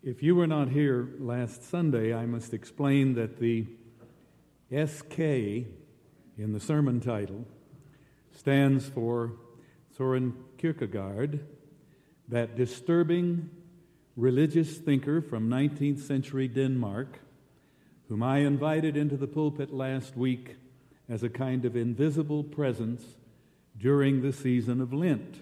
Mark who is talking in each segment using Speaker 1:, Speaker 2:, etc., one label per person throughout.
Speaker 1: If you were not here last Sunday, I must explain that the SK in the sermon title stands for Søren Kierkegaard, that disturbing religious thinker from 19th century Denmark, whom I invited into the pulpit last week as a kind of invisible presence during the season of Lent.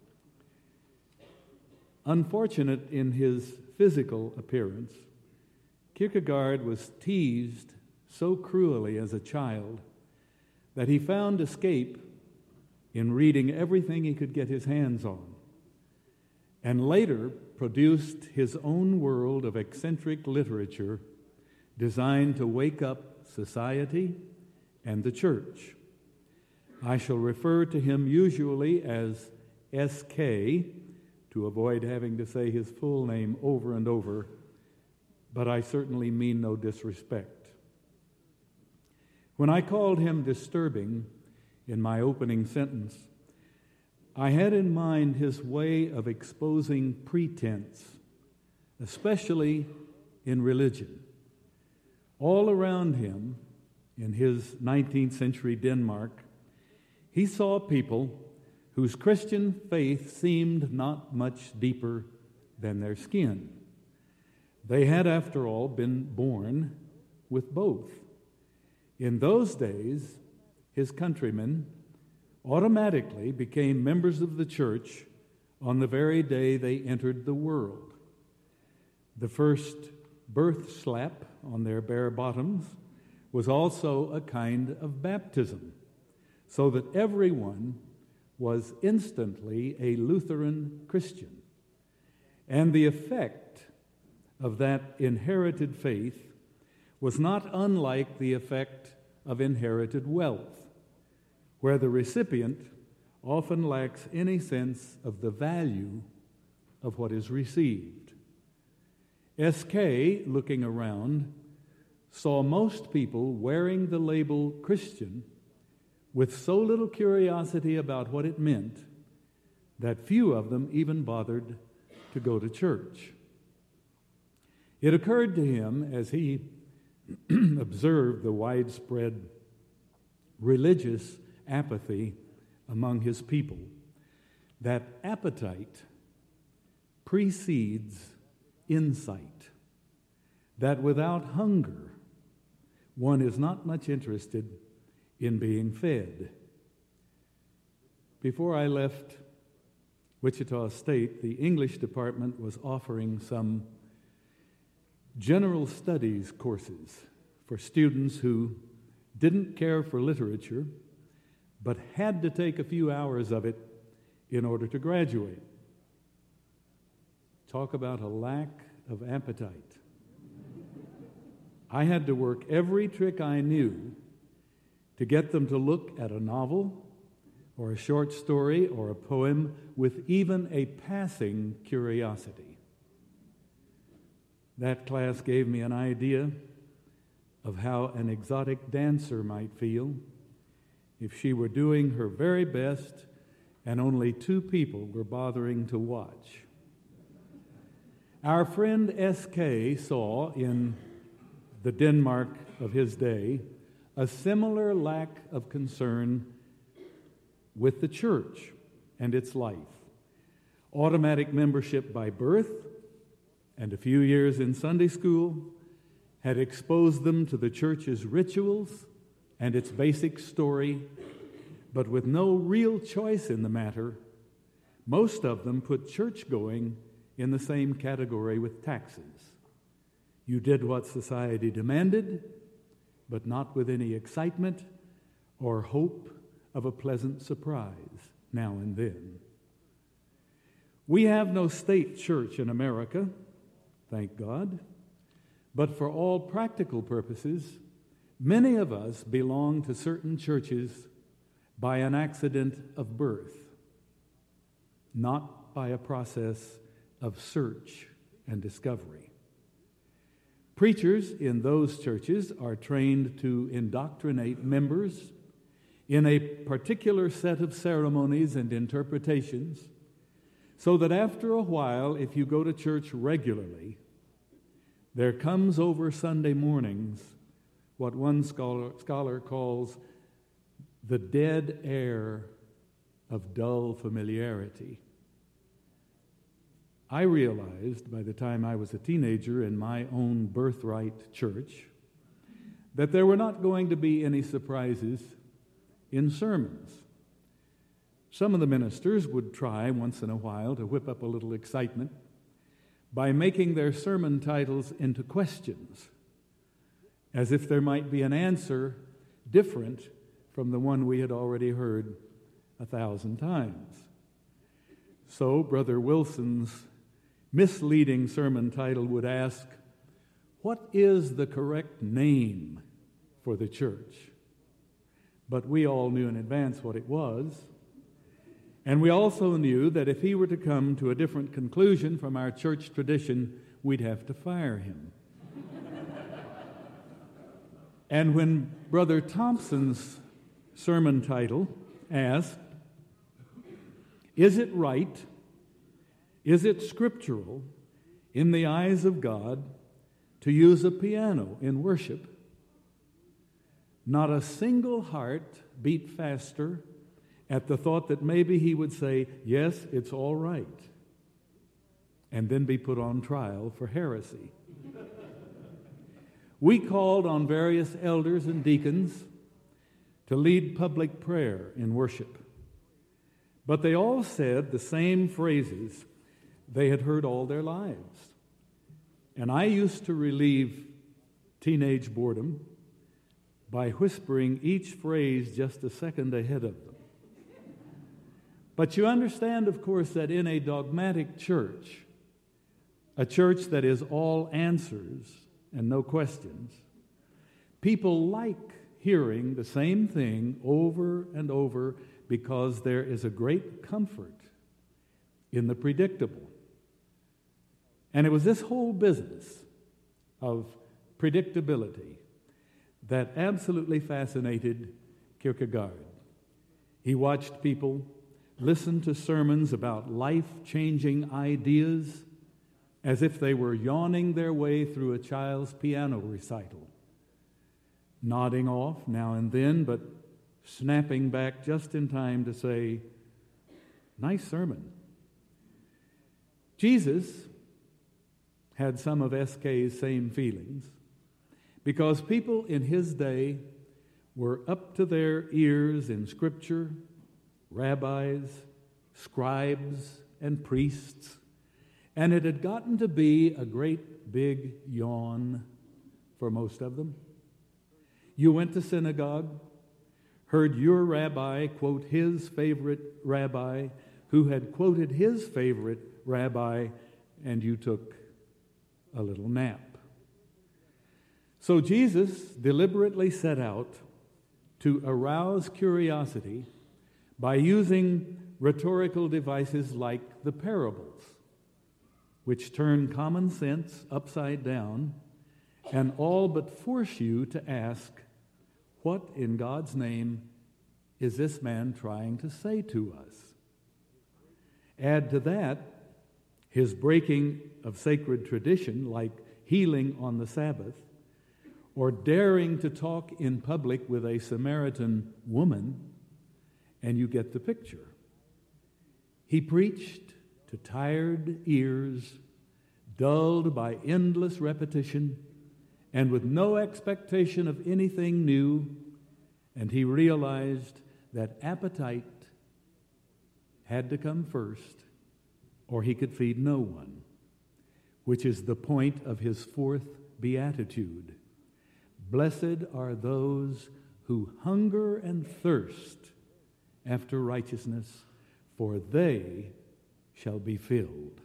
Speaker 1: Unfortunate in his physical appearance, Kierkegaard was teased so cruelly as a child that he found escape in reading everything he could get his hands on, and later produced his own world of eccentric literature designed to wake up society and the church. I shall refer to him usually as SK to avoid having to say his full name over and over, but I certainly mean no disrespect. When I called him disturbing in my opening sentence, I had in mind his way of exposing pretense, especially in religion. All around him, in his 19th century Denmark, he saw people whose Christian faith seemed not much deeper than their skin. They had, after all, been born with both. In those days, his countrymen automatically became members of the church on the very day they entered the world. The first birth slap on their bare bottoms was also a kind of baptism, so that everyone was instantly a Lutheran Christian. And the effect of that inherited faith was not unlike the effect of inherited wealth, where the recipient often lacks any sense of the value of what is received. SK, looking around, saw most people wearing the label Christian with so little curiosity about what it meant that few of them even bothered to go to church. It occurred to him as he observed the widespread religious apathy among his people that appetite precedes insight, that without hunger one is not much interested in being fed. Before I left Wichita State, the English department was offering some general studies courses for students who didn't care for literature but had to take a few hours of it in order to graduate. Talk about a lack of appetite. I had to work every trick I knew to get them to look at a novel or a short story or a poem with even a passing curiosity. That class gave me an idea of how an exotic dancer might feel if she were doing her very best and only two people were bothering to watch. Our friend SK saw in the Denmark of his day a similar lack of concern with the church and its life. Automatic membership by birth and a few years in Sunday school had exposed them to the church's rituals and its basic story, but with no real choice in the matter, most of them put church-going in the same category with taxes. You did what society demanded, but not with any excitement or hope of a pleasant surprise now and then. We have no state church in America, thank God, but for all practical purposes, many of us belong to certain churches by an accident of birth, not by a process of search and discovery. Preachers in those churches are trained to indoctrinate members in a particular set of ceremonies and interpretations, so that after a while, if you go to church regularly, there comes over Sunday mornings what one scholar calls the dead air of dull familiarity. I realized by the time I was a teenager in my own birthright church that there were not going to be any surprises in sermons. Some of the ministers would try once in a while to whip up a little excitement by making their sermon titles into questions, as if there might be an answer different from the one we had already heard 1,000 times. So Brother Wilson's misleading sermon title would ask, "What is the correct name for the church?" But we all knew in advance what it was. And we also knew that if he were to come to a different conclusion from our church tradition, we'd have to fire him. And when Brother Thompson's sermon title asked, "Is it right, is it scriptural in the eyes of God to use a piano in worship?" not a single heart beat faster at the thought that maybe he would say, "Yes, it's all right," and then be put on trial for heresy. We called on various elders and deacons to lead public prayer in worship, but they all said the same phrases they had heard all their lives. And I used to relieve teenage boredom by whispering each phrase just a second ahead of them. But you understand, of course, that in a dogmatic church, a church that is all answers and no questions, people like hearing the same thing over and over because there is a great comfort in the predictable. And it was this whole business of predictability that absolutely fascinated Kierkegaard. He watched people listen to sermons about life-changing ideas as if they were yawning their way through a child's piano recital, nodding off now and then, but snapping back just in time to say, "Nice sermon." Jesus had some of S.K.'s same feelings because people in his day were up to their ears in Scripture, rabbis, scribes, and priests, and it had gotten to be a great big yawn for most of them. You went to synagogue, heard your rabbi quote his favorite rabbi, who had quoted his favorite rabbi, and you took a little nap. So Jesus deliberately set out to arouse curiosity by using rhetorical devices like the parables, which turn common sense upside down and all but force you to ask, what in God's name is this man trying to say to us? Add to that his breaking of sacred tradition, like healing on the Sabbath, or daring to talk in public with a Samaritan woman, and you get the picture. He preached to tired ears, dulled by endless repetition, and with no expectation of anything new, and he realized that appetite had to come first, or he could feed no one, which is the point of his fourth beatitude. Blessed are those who hunger and thirst after righteousness, for they shall be filled.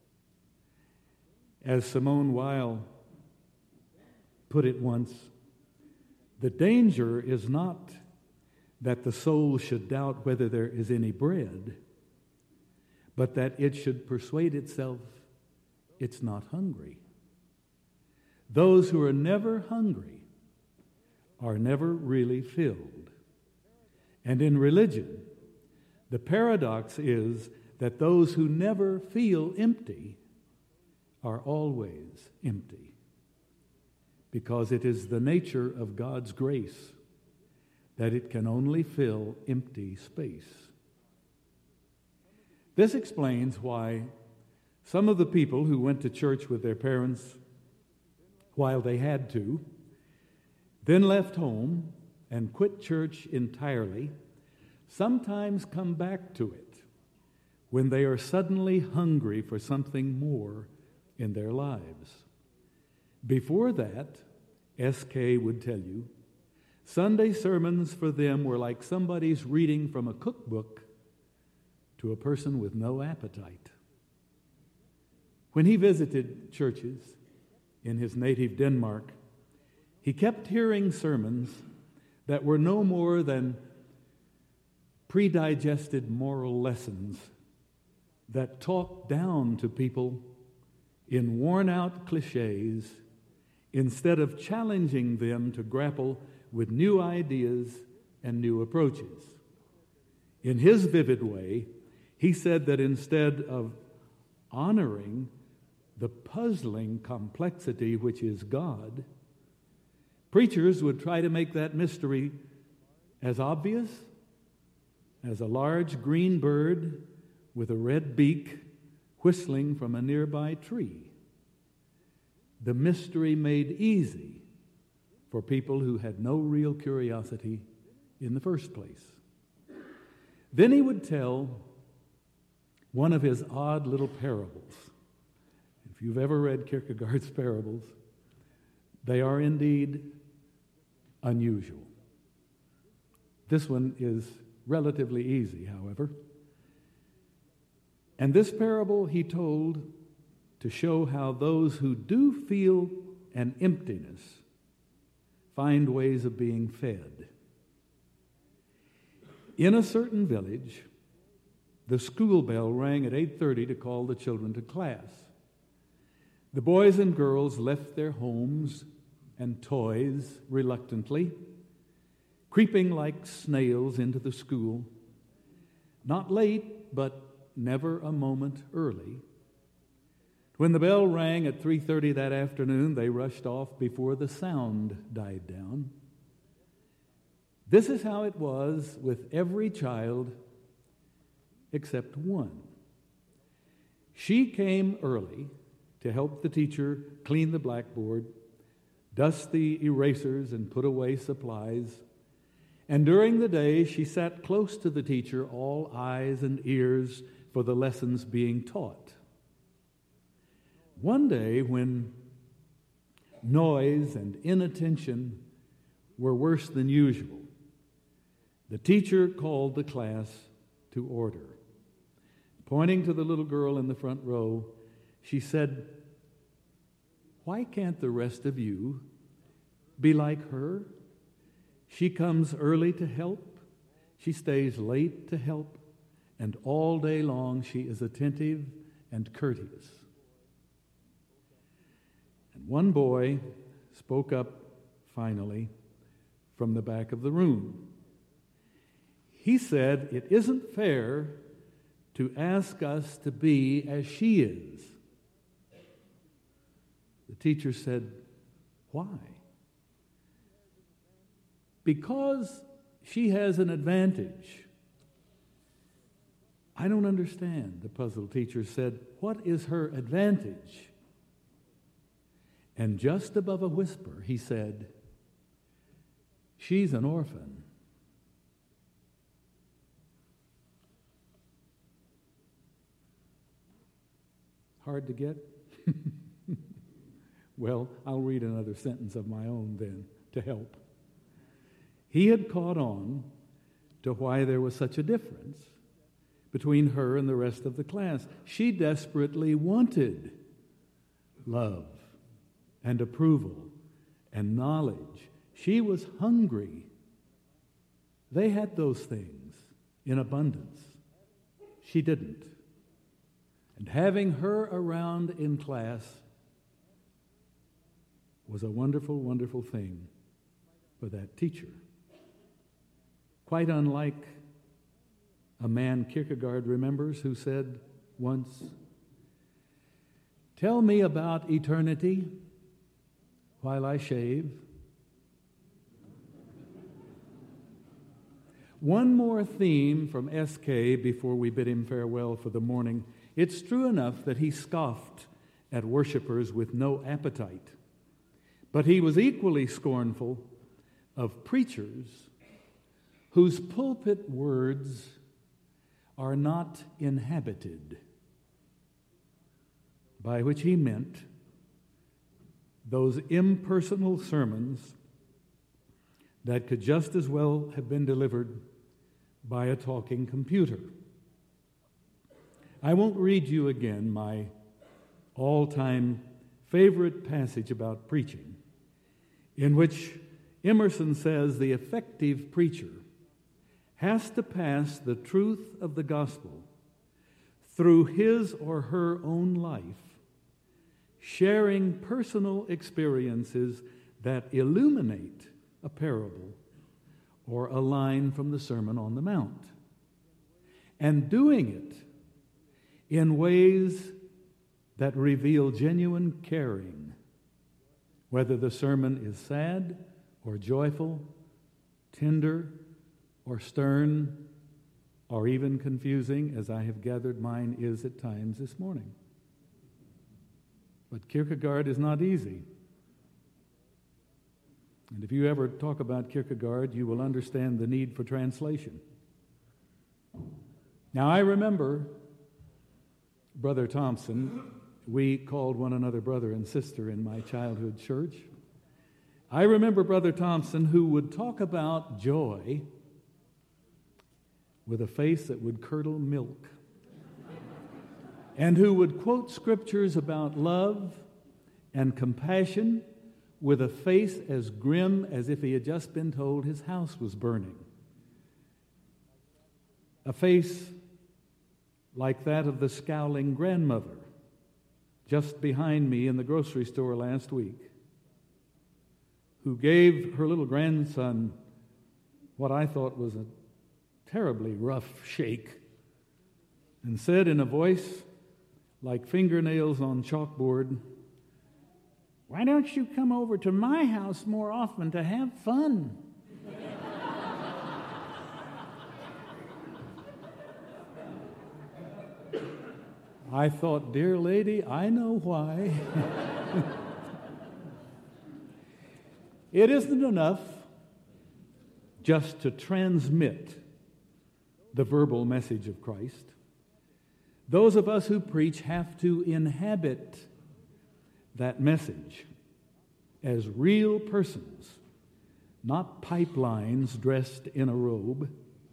Speaker 1: As Simone Weil put it once, the danger is not that the soul should doubt whether there is any bread, but that it should persuade itself it's not hungry. Those who are never hungry are never really filled. And in religion, the paradox is that those who never feel empty are always empty. because it is the nature of God's grace that it can only fill empty space. This explains why some of the people who went to church with their parents while they had to, then left home and quit church entirely, sometimes come back to it when they are suddenly hungry for something more in their lives. Before that, S.K. would tell you, Sunday sermons for them were like somebody's reading from a cookbook to a person with no appetite. When he visited churches in his native Denmark, he kept hearing sermons that were no more than pre-digested moral lessons that talked down to people in worn-out cliches instead of challenging them to grapple with new ideas and new approaches. In his vivid way, he said that instead of honoring the puzzling complexity which is God, preachers would try to make that mystery as obvious as a large green bird with a red beak whistling from a nearby tree. The mystery made easy for people who had no real curiosity in the first place. Then he would tell one of his odd little parables. If you've ever read Kierkegaard's parables, they are indeed unusual. This one is relatively easy, however. And this parable he told to show how those who do feel an emptiness find ways of being fed. In a certain village, the school bell rang at 8:30 to call the children to class. The boys and girls left their homes and toys reluctantly, creeping like snails into the school, not late, but never a moment early. When the bell rang at 3:30 that afternoon, they rushed off before the sound died down. This is how it was with every child except one. She came early to help the teacher clean the blackboard, dust the erasers, and put away supplies. And during the day, she sat close to the teacher, all eyes and ears for the lessons being taught. One day, when noise and inattention were worse than usual, the teacher called the class to order. Pointing to the little girl in the front row, she said, "Why can't the rest of you be like her? She comes early to help, she stays late to help, and all day long she is attentive and courteous." And one boy spoke up finally from the back of the room. He said, "It isn't fair to ask us to be as she is." The teacher said, "Why?" "Because she has an advantage." "I don't understand," the puzzled teacher said. "What is her advantage?" And just above a whisper, he said, "She's an orphan." Hard to get? Well, I'll read another sentence of my own then to help. He had caught on to why there was such a difference between her and the rest of the class. She desperately wanted love and approval and knowledge. She was hungry. They had those things in abundance. She didn't. And having her around in class was a wonderful, wonderful thing for that teacher. Quite unlike a man Kierkegaard remembers who said once, "Tell me about eternity, while I shave. One more theme from S.K. before we bid him farewell for the morning. It's true enough that he scoffed at worshipers with no appetite, but he was equally scornful of preachers whose pulpit words are not inhabited, by which he meant those impersonal sermons that could just as well have been delivered by a talking computer. I won't read you again my all-time favorite passage about preaching, in which Emerson says the effective preacher has to pass the truth of the gospel through his or her own life, sharing personal experiences that illuminate a parable or a line from the Sermon on the Mount, and doing it in ways that reveal genuine caring, whether the sermon is sad or joyful, tender or stern, or even confusing, as I have gathered mine is at times this morning. But Kierkegaard is not easy. And if you ever talk about Kierkegaard, you will understand the need for translation. Now, I remember Brother Thompson. We called one another brother and sister in my childhood church. I remember Brother Thompson, who would talk about joy with a face that would curdle milk, and who would quote scriptures about love and compassion with a face as grim as if he had just been told his house was burning. A face like that of the scowling grandmother just behind me in the grocery store last week, who gave her little grandson what I thought was a terribly rough shake, and said in a voice like fingernails on chalkboard, "Why don't you come over to my house more often to have fun?" I thought, dear lady, I know why. It isn't enough just to transmit the verbal message of Christ. Those of us who preach have to inhabit that message as real persons, not pipelines dressed in a robe.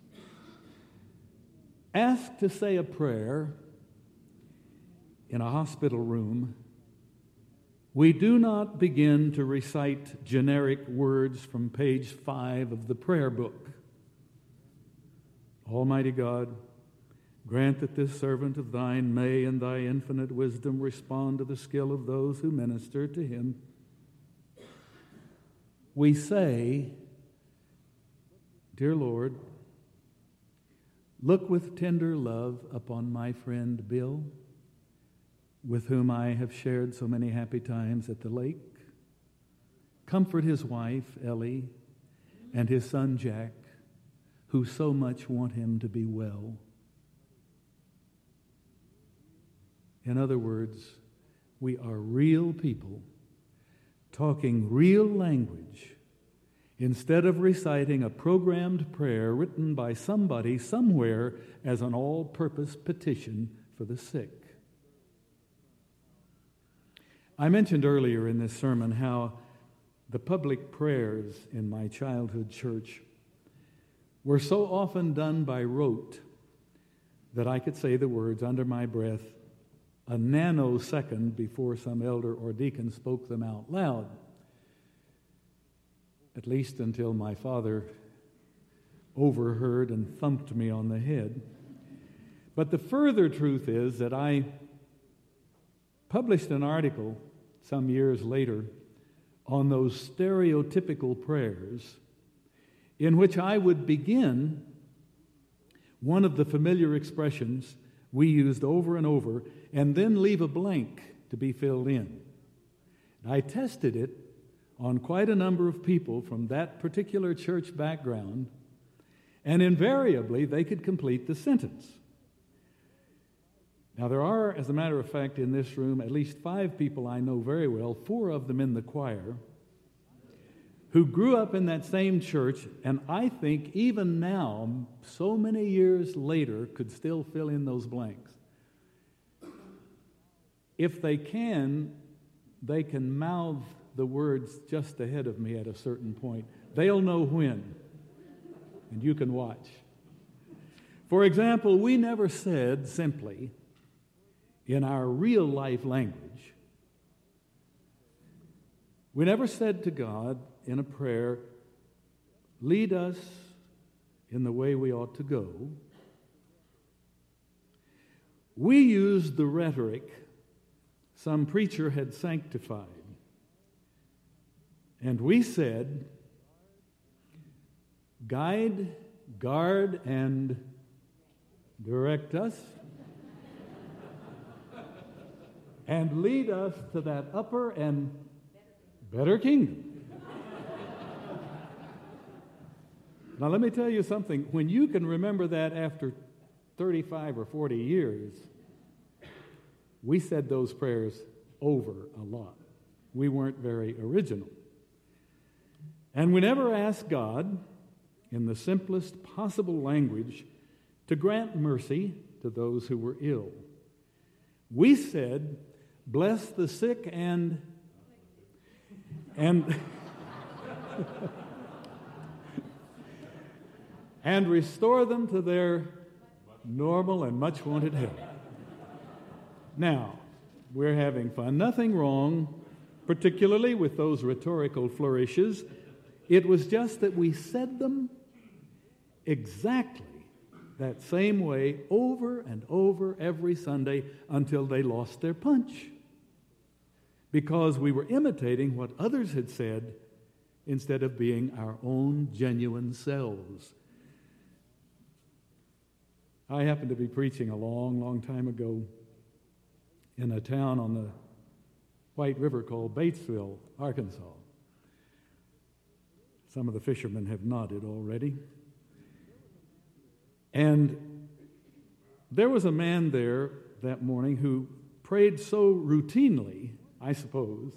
Speaker 1: Asked to say a prayer in a hospital room, we do not begin to recite generic words from page 5 of the prayer book. Almighty God, grant that this servant of thine may in thy infinite wisdom respond to the skill of those who minister to him. We say, dear Lord, look with tender love upon my friend Bill, with whom I have shared so many happy times at the lake. Comfort his wife, Ellie, and his son, Jack, who so much want him to be well. In other words, we are real people talking real language instead of reciting a programmed prayer written by somebody somewhere as an all-purpose petition for the sick. I mentioned earlier in this sermon how the public prayers in my childhood church were so often done by rote that I could say the words under my breath a nanosecond before some elder or deacon spoke them out loud, at least until my father overheard and thumped me on the head. But the further truth is that I published an article some years later on those stereotypical prayers in which I would begin one of the familiar expressions we used over and over and then leave a blank to be filled in. I tested it on quite a number of people from that particular church background, and invariably they could complete the sentence. Now, there are, as a matter of fact, in this room, at least 5 people I know very well, 4 of them in the choir, who grew up in that same church, and I think even now, so many years later, could still fill in those blanks. If they can mouth the words just ahead of me at a certain point. They'll know when, and you can watch. For example, we never said simply, in our real life language, we never said to God in a prayer, lead us in the way we ought to go. We used the rhetoric some preacher had sanctified. And we said, guide, guard, and direct us, and lead us to that upper and better kingdom. Now, let me tell you something. When you can remember that after 35 or 40 years, we said those prayers over a lot. We weren't very original. And we never asked God, in the simplest possible language, to grant mercy to those who were ill. We said, bless the sick and and restore them to their normal and much wanted health. Now, we're having fun. Nothing wrong, particularly with those rhetorical flourishes. It was just that we said them exactly that same way over and over every Sunday until they lost their punch. Because we were imitating what others had said instead of being our own genuine selves. I happened to be preaching a long, long time ago in a town on the White River called Batesville, Arkansas. Some of the fishermen have nodded already. And there was a man there that morning who prayed so routinely, I suppose,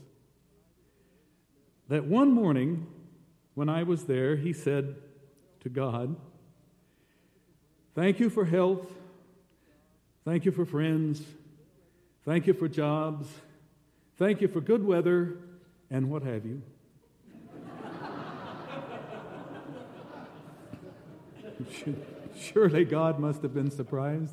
Speaker 1: that one morning when I was there, he said to God, thank you for health, thank you for friends, thank you for jobs, thank you for good weather, and what have you. Surely God must have been surprised.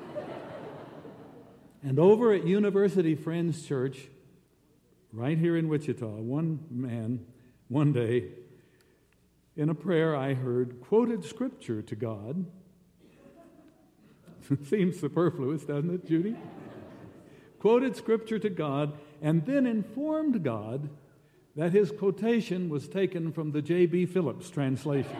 Speaker 1: And over at University Friends Church, right here in Wichita, one man, one day, in a prayer I heard, quoted Scripture to God. Seems superfluous, doesn't it, Judy? Quoted Scripture to God, and then informed God that his quotation was taken from the J.B. Phillips translation.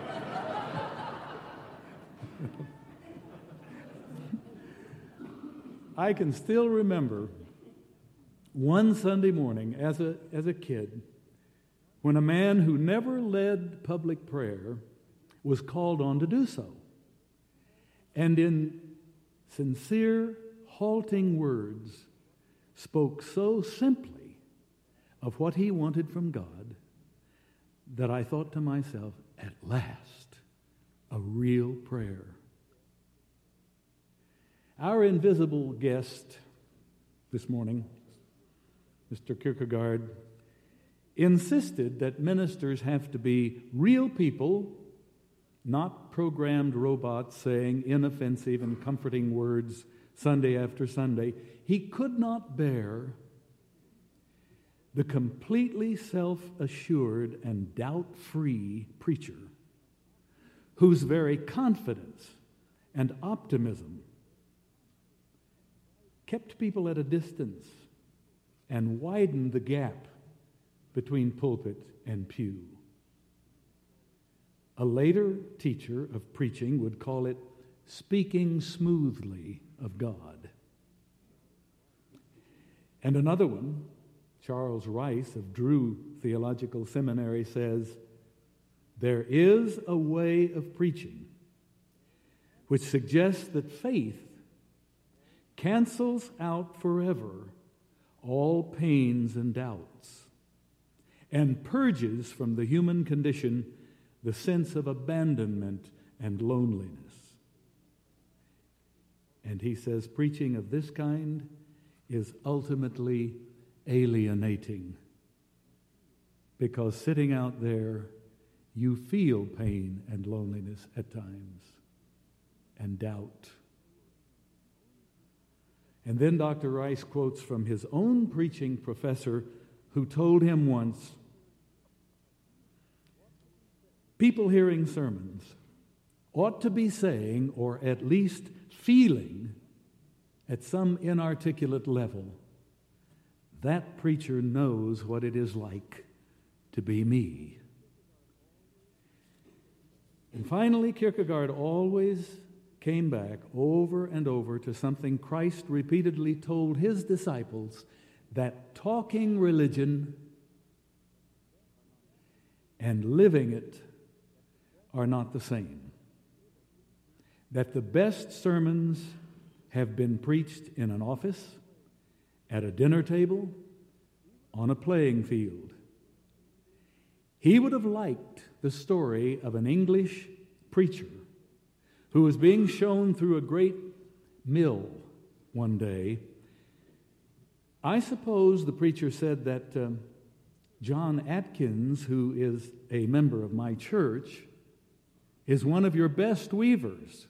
Speaker 1: I can still remember one Sunday morning as a kid when a man who never led public prayer was called on to do so. And in sincere, halting words, spoke so simply of what he wanted from God that I thought to myself, at last, a real prayer. Our invisible guest this morning, Mr. Kierkegaard, insisted that ministers have to be real people, not programmed robots saying inoffensive and comforting words Sunday after Sunday. He could not bear the completely self-assured and doubt-free preacher whose very confidence and optimism kept people at a distance and widened the gap between pulpit and pew. A later teacher of preaching would call it speaking smoothly of God. And another one, Charles Rice of Drew Theological Seminary says, "There is a way of preaching which suggests that faith cancels out forever all pains and doubts and purges from the human condition the sense of abandonment and loneliness." And he says preaching of this kind is ultimately alienating, because sitting out there, you feel pain and loneliness at times and doubt. And then Dr. Rice quotes from his own preaching professor who told him once, "People hearing sermons ought to be saying, or at least feeling at some inarticulate level, that preacher knows what it is like to be me." And finally, Kierkegaard always came back over and over to something Christ repeatedly told his disciples, that talking religion and living it are not the same. That the best sermons have been preached in an office, at a dinner table, on a playing field. He would have liked the story of an English preacher who was being shown through a great mill one day. I suppose the preacher said that John Atkins, who is a member of my church, is one of your best weavers.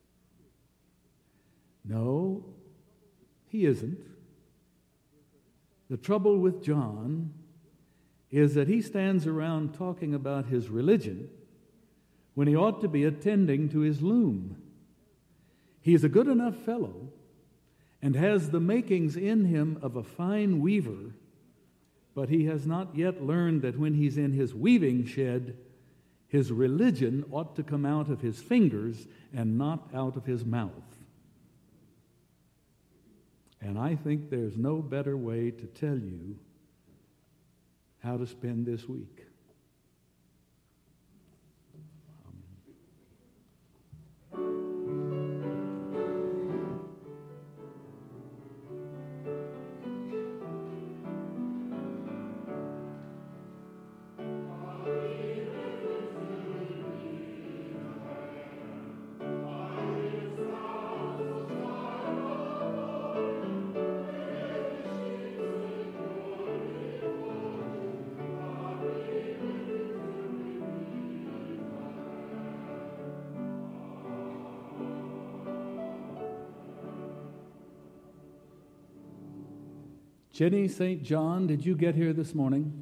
Speaker 1: No, he isn't. The trouble with John is that he stands around talking about his religion when he ought to be attending to his loom. He is a good enough fellow and has the makings in him of a fine weaver, but he has not yet learned that when he's in his weaving shed, his religion ought to come out of his fingers and not out of his mouth. And I think there's no better way to tell you how to spend this week. Jenny St. John, did you get here this morning?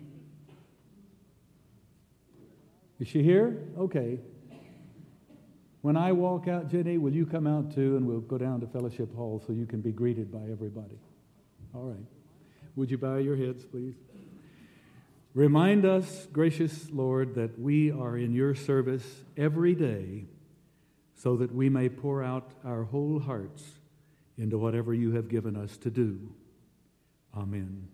Speaker 1: Is she here? Okay. When I walk out, Jenny, will you come out too, and we'll go down to Fellowship Hall so you can be greeted by everybody? All right. Would you bow your heads, please? Remind us, gracious Lord, that we are in your service every day so that we may pour out our whole hearts into whatever you have given us to do. Amen.